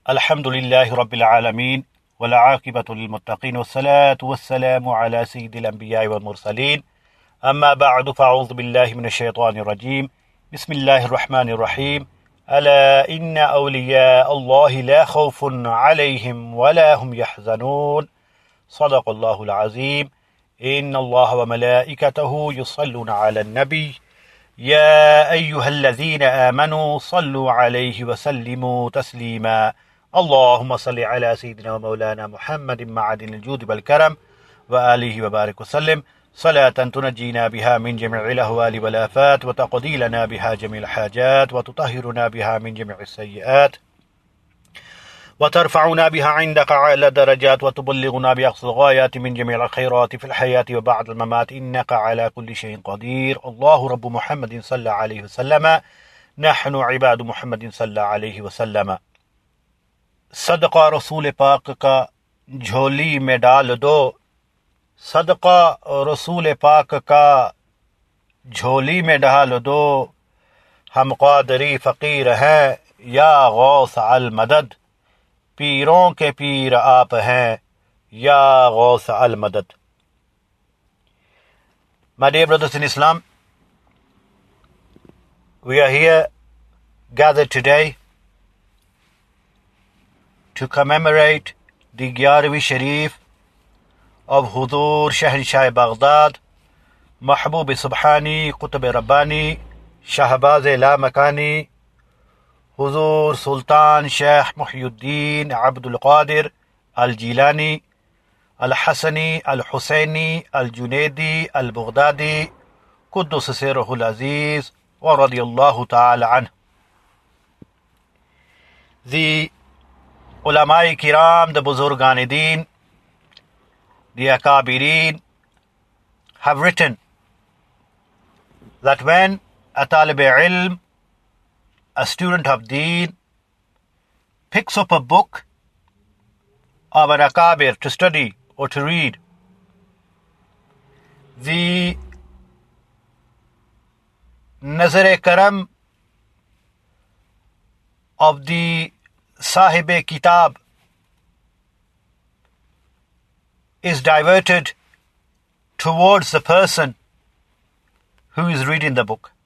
Alhamdulillahi Rabbil Alameen, wal aqibatu lil muttaqin, wassalatu wassalamu ala sayyidil anbiya'i wal mursaleen. Amma ba'du, fa'udhu billahi minash shaitanir rajim. Bismillahir rahmanir rahim. Ala inna awliya Allahi la khawfun alayhim wa la hum yahzanun. Sadaqallahul azim. Inna Allaha wa malaikatahu yusalluna ala an-nabi. يا أيها الذين آمنوا صلوا عليه وسلموا تسليما اللهم صل على سيدنا ومولانا محمد معدن الجود والكرم وآله وبارك وسلم صلاة تنجينا بها من جميع الأهوال والآفات وتقضي لنا بها جميع الحاجات وتطهرنا بها من جميع السيئات وترفعنا بها عندك أعلى درجات وتبلغنا بأقصى الغايات من جميع الخيرات في الحياة وبعد الممات إنك على كل شيء قدير الله رب محمد صلى عليه وسلم نحن عباد محمد صلى عليه وسلم صدقہ رسول پاک کا جھولی میں ڈال دو صدقہ رسول پاک کا جھولی میں ڈال دو ہم قادری فقیر ہیں یا غوث المدد پیروں کے پیر آپ ہیں یا غوث المدد. My dear brothers in Islam, we are here gathered today to commemorate the 11वीं Sharif of Hudur Shahanshah Baghdad, Mahbub Subhani, Qutb Rabbani, Shahbaz La Makani, Huzur Sultan Sheikh Muhyiddin Abdul Qadir Al-Jilani, Al-Hasani, Al-Husayni, Al-Junaidi, Al-Baghdadi, Quddus Sirruhul Aziz, wa radiyallahu ta'ala anhu. The Ulama-i Kiram, the Buzurgan-i Deen, the Akabirin have written that when a talib-e-ilm, a student of Deen, picks up a book of an Akabir to study or to read, the Nazar-e-Karam of the Sahib-e-Kitab is diverted towards the person who is reading the book.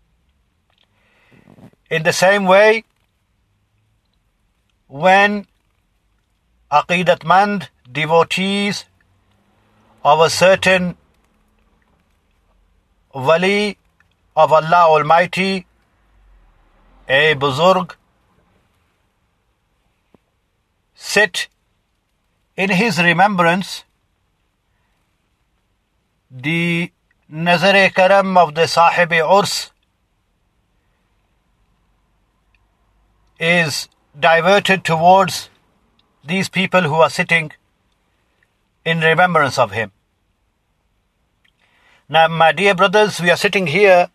In the same way, when Aqidatmand devotees of a certain Wali of Allah Almighty, a Buzurg, sit in his remembrance, the Nazar-e-Karam of the Sahib-e-Urs is diverted towards these people who are sitting in remembrance of him. Now, my dear brothers, we are sitting here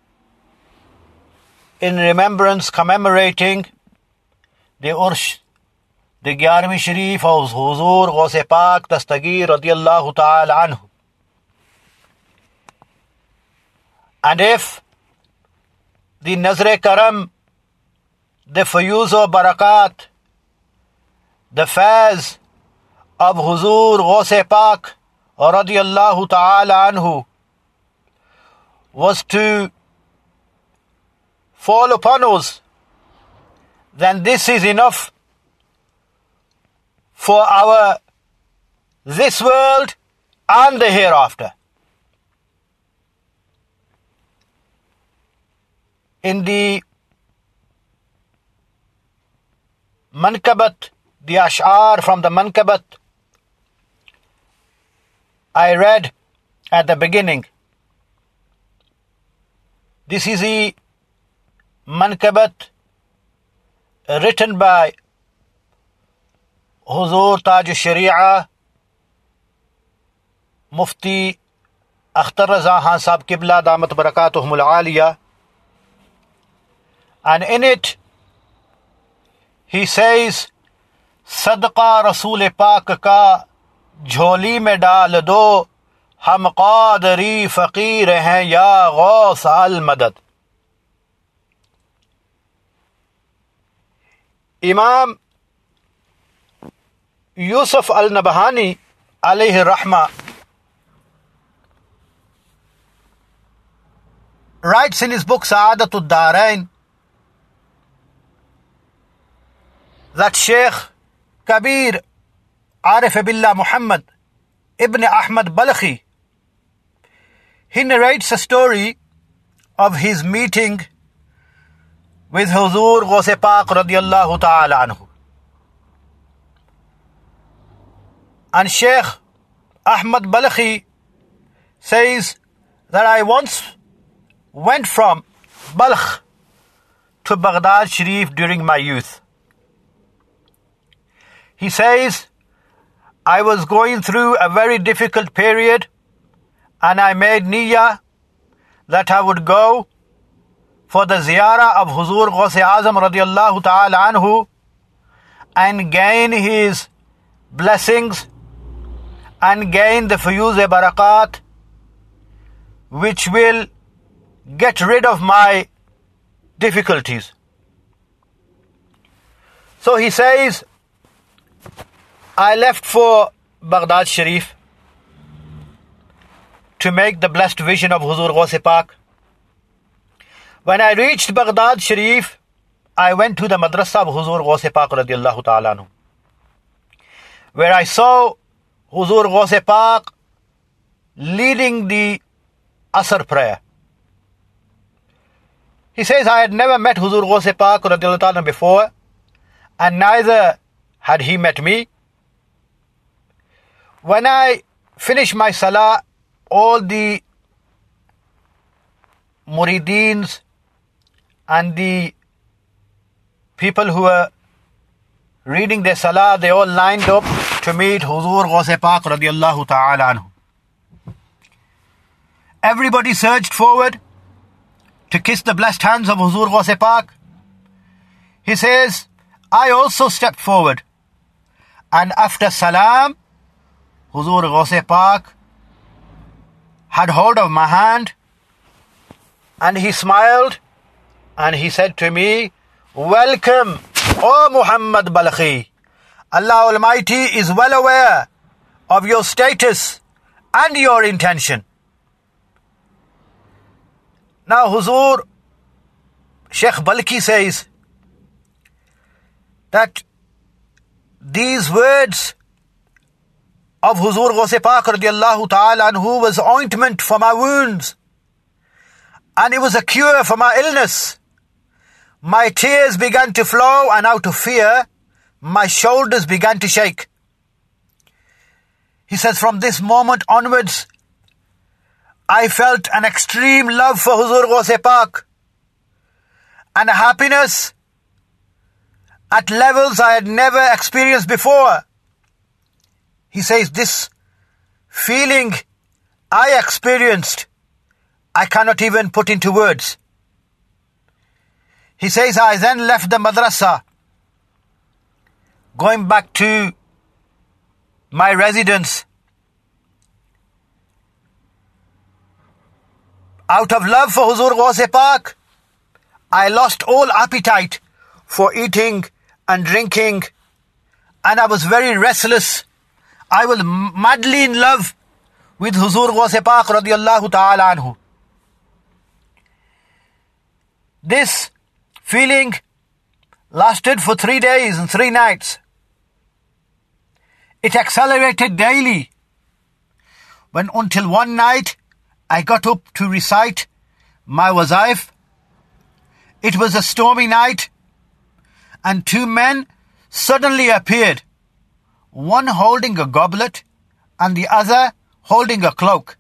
in remembrance, commemorating the Ursh, the 11वीं Sharif of Huzur Ghaus-e Pak Dastagir radiyallahu ta'ala anhu. And if the Nazar-e-Karam, the Fayuz o Barakat, the Faiz of Huzur Ghaus-e Pak radiyallahu ta'ala anhu was to fall upon us, then this is enough for our this world and the hereafter. In the Mankabat, the Ash'ar from the Mankabat, I read at the beginning. This is the Mankabat written by Huzur Taj al-Sharia, Mufti Akhtar Raza Khan Sahib Qibla Damat Barakatuhum al-Aliyah. And in it, he says, Sadqa Rasool Pak ka jholi mein dal do, hum qadri faqir hain ya Ghaus al-Madad. Imam Yusuf al-Nabhani alayhi rahmah writes in his book Sa'adatul Darain that Sheikh Kabir Arif Billah Muhammad Ibn Ahmad Balkhi, he narrates a story of his meeting with Huzur Ghaus-e Pak radiyallahu ta'ala anhu. And Sheikh Ahmad Balkhi says that I once went from Balkh to Baghdad Sharif during my youth. He says, I was going through a very difficult period and I made niyyah that I would go for the ziyarah of Huzur Ghaus-e Azam radiyallahu ta'ala anhu and gain his blessings and gain the fuyuz-e barakat which will get rid of my difficulties. So he says, I left for Baghdad Sharif to make the blessed vision of Huzur Ghaus-e Pak. When I reached Baghdad Sharif, I went to the madrasa of Huzur Ghaus-e Pak radiyallahu ta'ala anhu, where I saw Huzur Ghaus-e Pak leading the Asr prayer. He says, I had never met Huzur Ghaus-e Pak radiyallahu ta'ala before, and neither had he met me. When I finished my salah, all the murideens and the people who were reading their salah, they all lined up to meet Huzur Ghaus-e Pak radiyallahu ta'ala anhu. Everybody surged forward to kiss the blessed hands of Huzur Ghaus-e Pak. He says, I also stepped forward, and after salam, Huzur Ghaus-e Pak had hold of my hand and he smiled and he said to me, welcome, O Muhammad Balkhi. Allah Almighty is well aware of your status and your intention. Now Huzur Sheikh Balkhi says that these words of Huzur Ghaus-e Pak radiyallahu ta'ala anhu was ointment for my wounds, and it was a cure for my illness. My tears began to flow, and out of fear, my shoulders began to shake. He says, from this moment onwards, I felt an extreme love for Huzur Ghaus-e Pak and a happiness at levels I had never experienced before. He says, this feeling I experienced, I cannot even put into words. He says, I then left the madrasa, going back to my residence. Out of love for Huzur Ghaus-e Pak, I lost all appetite for eating and drinking, and I was very restless. I was madly in love with Huzur Ghaus-e Pak radiyallahu ta'ala anhu. This feeling lasted for 3 days and 3 nights. It accelerated daily, when until one night I got up to recite my wazaif. It was a stormy night, and 2 men suddenly appeared, one holding a goblet and the other holding a cloak.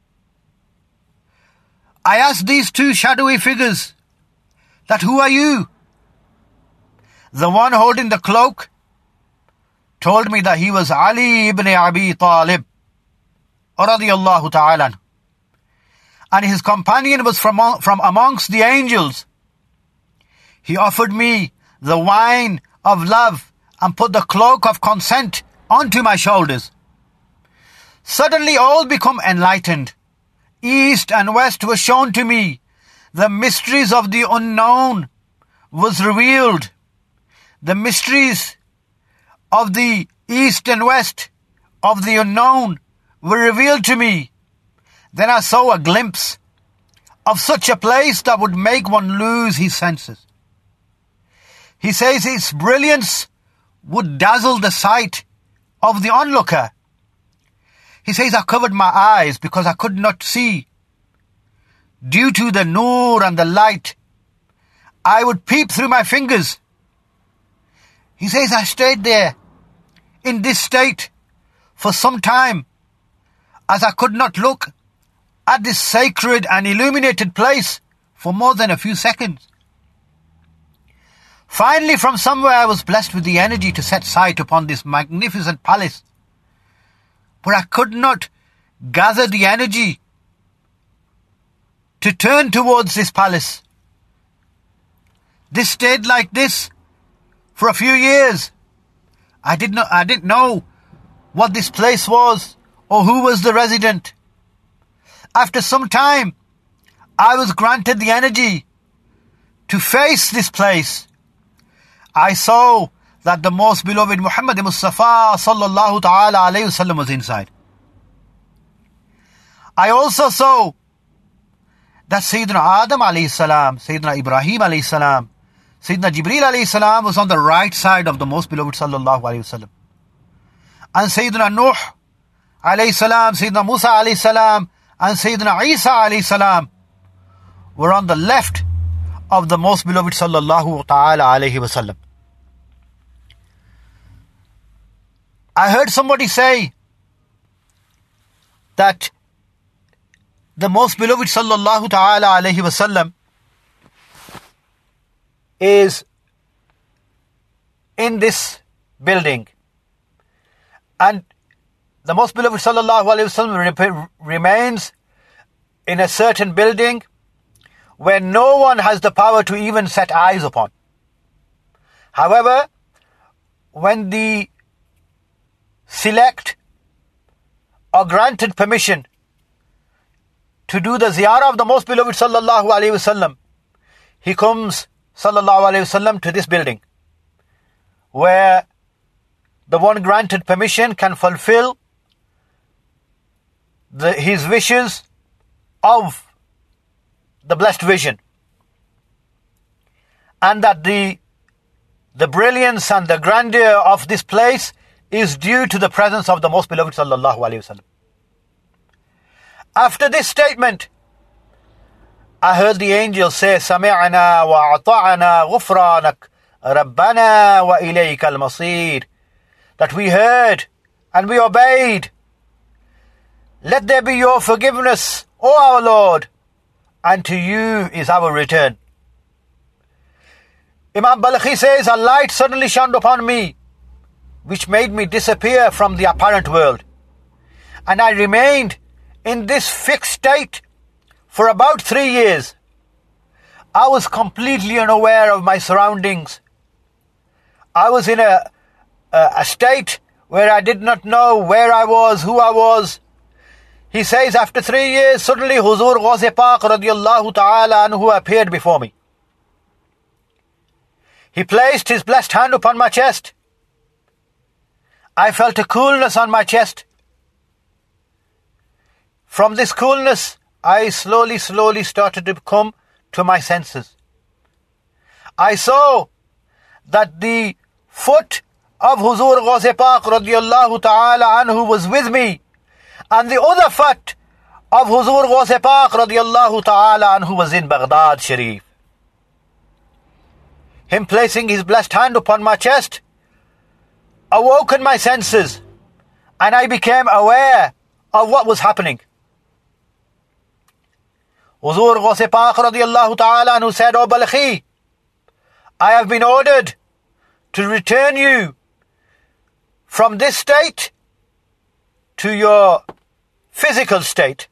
I asked these 2 shadowy figures that, who are you? The one holding the cloak told me that he was Ali ibn Abi Talib radiyallahu ta'ala, and his companion was from amongst the angels. He offered me the wine of love and put the cloak of consent onto my shoulders. Suddenly all become enlightened. East and west were shown to me. The mysteries of the unknown was revealed. The mysteries of the east and west of the unknown were revealed to me. Then I saw a glimpse of such a place that would make one lose his senses. He says its brilliance would dazzle the sight of the onlooker. He says, I covered my eyes because I could not see. Due to the noor and the light, I would peep through my fingers. He says, I stayed there in this state for some time, as I could not look at this sacred and illuminated place for more than a few seconds. Finally, from somewhere I was blessed with the energy to set sight upon this magnificent palace. But I could not gather the energy to turn towards this palace. This stayed like this for a few years. I didn't know what this place was or who was the resident. After some time, I was granted the energy to face this place. I saw that the most beloved Muhammad Mustafa sallallahu ta'ala alayhi wasallam was inside. I also saw that Sayyidina Adam alayhi salam, Sayyidina Ibrahim alayhi salam, Sayyidina Jibreel alayhi salam was on the right side of the most beloved sallallahu alayhi wasallam. And Sayyidina Nuh alayhi salam, Sayyidina Musa alayhi salam, and Sayyidina Isa alayhi salam were on the left of the most beloved sallallahu ta'ala alayhi wasallam. I heard somebody say that the most beloved sallallahu ta'ala alayhi wasallam is in this building, and the most beloved sallallahu alayhi wasallam remains in a certain building where no one has the power to even set eyes upon. However, when the select or granted permission to do the ziyarah of the most beloved sallallahu alayhi wasallam, he comes sallallahu alayhi wasallam to this building where the one granted permission can fulfill his wishes of the blessed vision, and that the brilliance and the grandeur of this place is due to the presence of the most beloved sallallahu alayhi wasallam. After this statement, I heard the angel say, Sami'na wa ata'na ghufranak Rabbana wa ilayka al-masir, that we heard and we obeyed. Let there be your forgiveness, O our Lord, and to you is our return. Imam Balkhi says, a light suddenly shone upon me, which made me disappear from the apparent world. And I remained in this fixed state for about 3 years. I was completely unaware of my surroundings. I was in a state where I did not know where I was, who I was. He says, after 3 years, suddenly Huzur Ghaus-e Pak radiyallahu ta'ala anhu appeared before me. He placed his blessed hand upon my chest. I felt a coolness on my chest. From this coolness, I slowly started to come to my senses. I saw that the foot of Huzur Ghaus-e Pak radiyallahu ta'ala anhu was with me, and the other foot of Huzur Ghaus-e Pak radiyallahu ta'ala anhu was in Baghdad Sharif. Him placing his blessed hand upon my chest awoken my senses, and I became aware of what was happening. Huzur Ghaus-e Pak radiyallahu ta'ala anhu said, O Balkhi, I have been ordered to return you from this state to your physical state.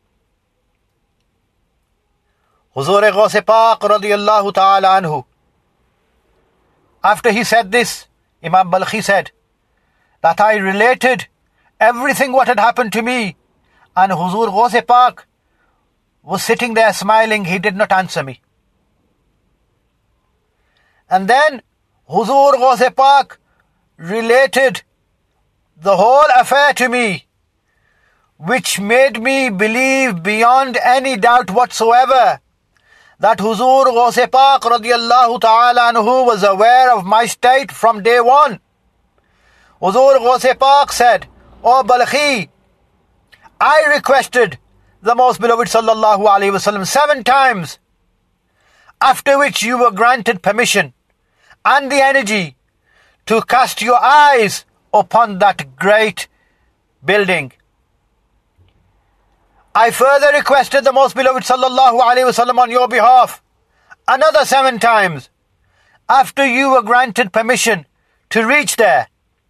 Huzur Ghaus-e Pak radiyallahu ta'ala anhu, after he said this, Imam Balkhi said that I related everything what had happened to me, and Huzur Ghaus-e Pak was sitting there smiling. He did not answer me. And then Huzur Ghaus-e Pak related the whole affair to me, which made me believe beyond any doubt whatsoever that Huzur Ghaus-e Pak radiyallahu ta'ala anhu was aware of my state from day one. Huzur Ghaus-e Pak said, O Balkhi, I requested the Most Beloved sallallahu alaihi wasallam 7 times, after which you were granted permission and the energy to cast your eyes upon that great building. I further requested the Most Beloved sallallahu alaihi wasallam on your behalf another 7 times, after you were granted permission to reach there.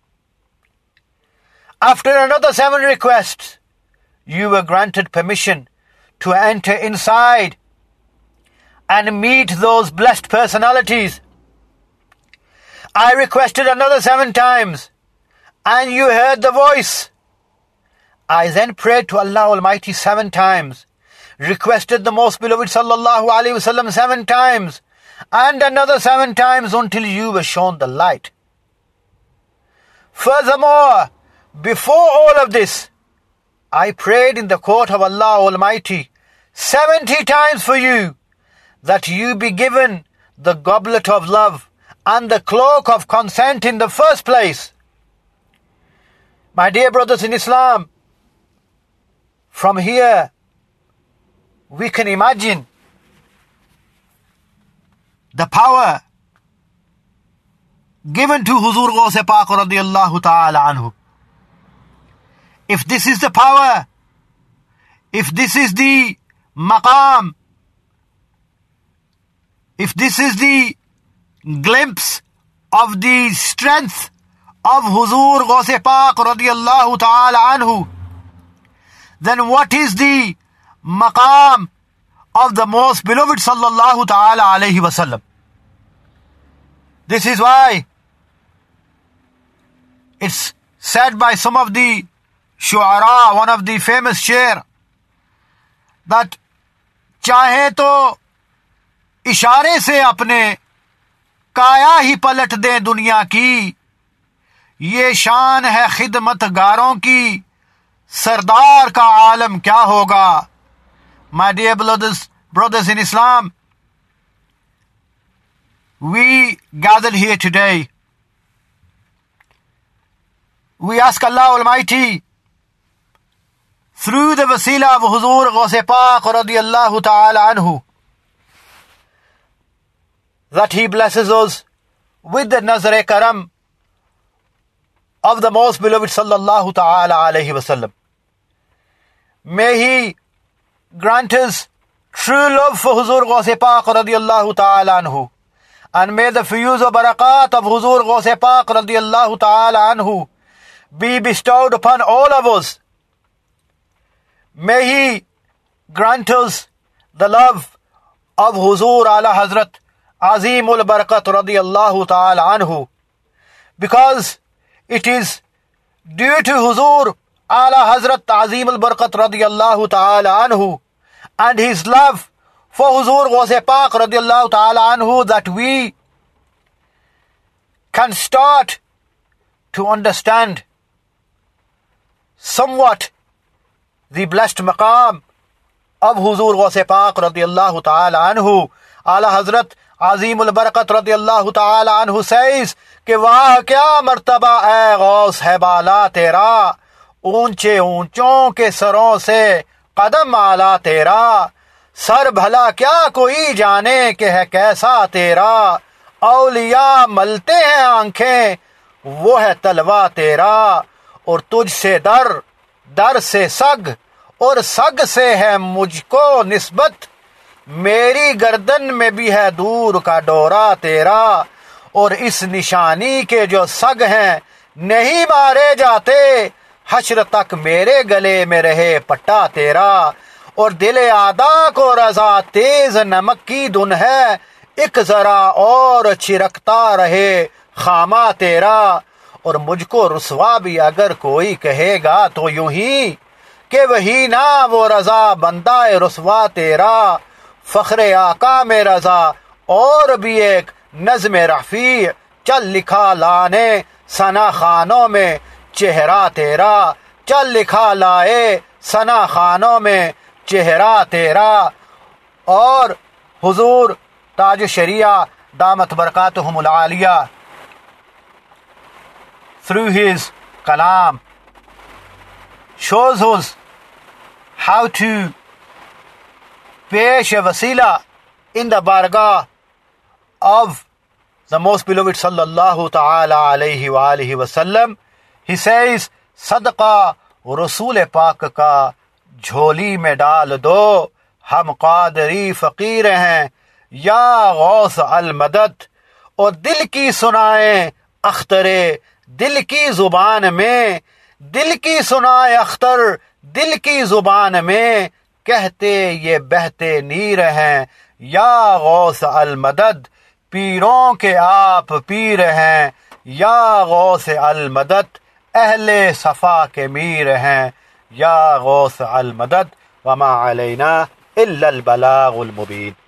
After another 7 requests, you were granted permission to enter inside and meet those blessed personalities. I requested another 7 times, and you heard the voice. I then prayed to Allah Almighty 7 times, requested the Most Beloved sallallahu alaihi wasallam 7 times, and another 7 times until you were shown the light. Furthermore, before all of this, I prayed in the court of Allah Almighty 70 times for you, that you be given the goblet of love and the cloak of consent in the first place. My dear brothers in Islam, from here we can imagine the power given to Huzur Ghaus-e Pak radiyallahu ta'ala anhu. If this is the power, if this is the maqam, if this is the glimpse of the strength of Huzur Ghaus-e Pak radiyallahu ta'ala anhu, then what is the maqam of the Most Beloved sallallahu ta'ala alayhi wasallam? This is why it's said by some of the shu'ara, one of the famous shair, that चाहे तो इशारे से अपने काया ही पलट दे दुनिया की, ये शान है खिदमतगारों की, सरदार का आलम क्या होगा. My dear brothers in Islam, we gathered here today. We ask Allah Almighty, through the wasila of Huzur Ghaus-e Pak radiyallahu ta'ala anhu, that He blesses us with the Nazar-e Karam of the Most Beloved sallallahu ta'ala alayhi wasallam. May He grant us true love for Huzur Ghaus-e Pak radiyallahu ta'ala anhu, and may the fuyuz wa barakat of Huzur Ghaus-e Pak radiyallahu ta'ala anhu be bestowed upon all of us. May He grant us the love of Huzur Ala Hazrat Azimul Barakat radiyallahu ta'ala anhu, because it is due to Huzur Ala Hazrat Azimul Barakat radiyallahu ta'ala anhu and his love for Huzur Ghaus-e Pak radiyallahu ta'ala anhu that we can start to understand somewhat the blessed maqam of Huzur Ghaus-e Pak radiyallahu ta'ala anhu. Ala Hazrat Azimul Barakat radiyallahu ta'ala anhu says कि वाह क्या मर्तबा ए गौस है बाला तेरा, ऊंचे ऊंचों के सरों से कदम आला तेरा, सर भला क्या कोई जाने कि है कैसा तेरा, औलिया मलते हैं आंखें वो है तलवा तेरा, और तुझसे दर, दर से सग, और सग से है मुझको निस्बत, मेरी गर्दन में भी है दूर का डोरा तेरा, और इस निशानी के जो सग हैं नहीं मारे जाते, हश्र तक मेरे गले में रहे पट्टा तेरा, और दिले आदा को रजा तेज नमक की धुन है, एक जरा और छिरकता रहे खामा तेरा, और मुझको रुसवा भी अगर कोई कहेगा तो यूं ही कि वही ना वो रजा बंदा रुसवा तेरा, फख्रे आका में रजा और भी एक नज़्म रफ़ी चल लिखा लाने सना खानों में, چہرہ تیرا، چل لکھا لائے ثنا خانوں میں چہرہ تیرا. اور حضور تاج شریعہ دامت برکاتہم العالیہ through his kalam shows us how to پیش وسیلہ in the bargah of the most beloved sallallahu ta'ala alayhi wa alihi wa sallam. He says, صدقہ رسول پاک کا جھولی میں ڈال دو، ہم قادری فقیر ہیں یا غوث المدد. اور دل کی سنائیں اخترے دل کی زبان میں، دل کی سنائے اختر دل کی زبان میں، کہتے یہ بہتے نیر ہیں یا غوث المدد. پیروں کے آپ پیر ہیں یا غوث المدد، اہل صفا کے میر ہیں یا غوث المدد. وما علینا الا البلاغ المبین.